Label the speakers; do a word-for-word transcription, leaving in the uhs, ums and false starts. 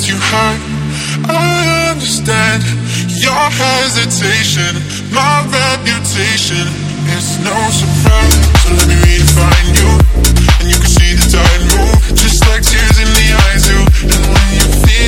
Speaker 1: you hurt. I understand your hesitation, my reputation. It's no surprise, so let me redefine you. And you can see the tide move, just like tears in the eyes do. And when you feel